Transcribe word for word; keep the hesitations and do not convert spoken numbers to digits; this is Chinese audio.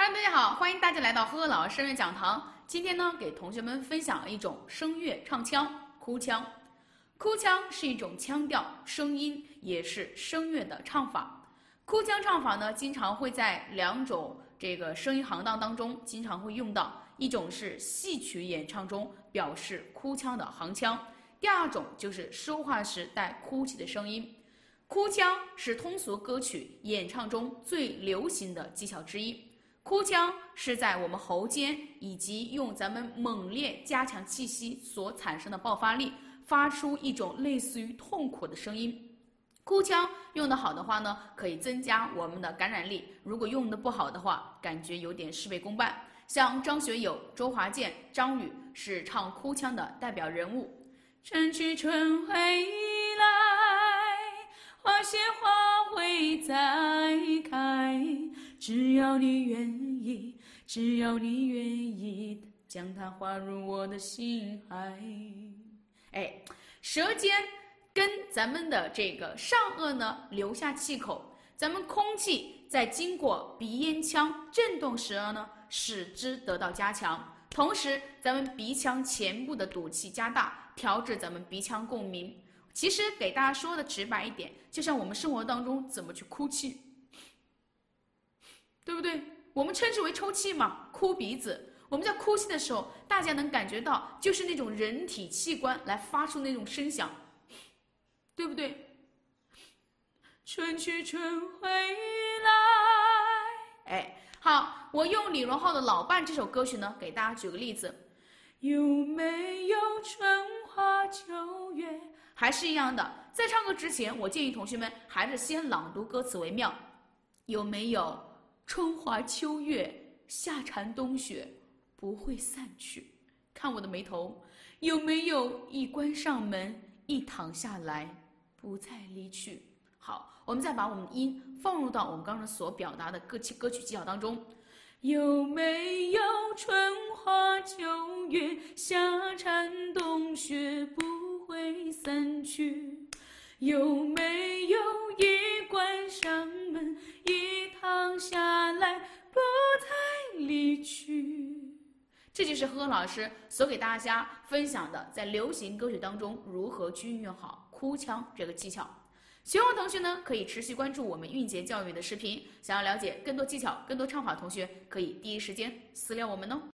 Hello， 大家好，欢迎大家来到呵呵老师声乐讲堂。今天呢，给同学们分享一种声乐唱腔——哭腔。哭腔是一种腔调、声音，也是声乐的唱法。哭腔唱法呢，经常会在两种这个声音行当当中经常会用到，一种是戏曲演唱中表示哭腔的行腔，第二种就是说话时带哭泣的声音。哭腔是通俗歌曲演唱中最流行的技巧之一。哭腔是在我们喉间以及用咱们猛烈加强气息所产生的爆发力，发出一种类似于痛苦的声音。哭腔用得好的话呢，可以增加我们的感染力；如果用得不好的话，感觉有点事倍功半。像张学友、周华健、张宇是唱哭腔的代表人物。春去春会来，花谢花会再开，只要你愿意，只要你愿意，将它划入我的心海。哎，舌尖跟咱们的这个上颚呢留下气口，咱们空气在经过鼻咽腔震动时呢，使之得到加强。同时，咱们鼻腔前部的堵气加大，调制咱们鼻腔共鸣。其实给大家说的直白一点，就像我们生活当中怎么去哭泣，对不对？我们称之为抽气嘛，哭鼻子。我们在哭泣的时候，大家能感觉到就是那种人体器官来发出那种声响，对不对？春去春会来。哎，好，我用李荣浩的《老伴》这首歌曲呢，给大家举个例子。有没有春花秋月？还是一样的，在唱歌之前，我建议同学们还是先朗读歌词为妙。有没有春花秋月，夏蝉冬雪不会散去？看我的眉头。有没有一关上门，一躺下来不再离去？好，我们再把我们的音放入到我们刚才所表达的歌曲歌曲技巧当中。有没有春花秋月，夏蝉冬雪不会散去？有没有一关上门，一躺下来不再离去？这就是呵呵老师所给大家分享的，在流行歌曲当中如何去运用好哭腔这个技巧。喜欢的同学呢，可以持续关注我们韵节教育的视频。想要了解更多技巧、更多唱法，同学可以第一时间私聊我们哦。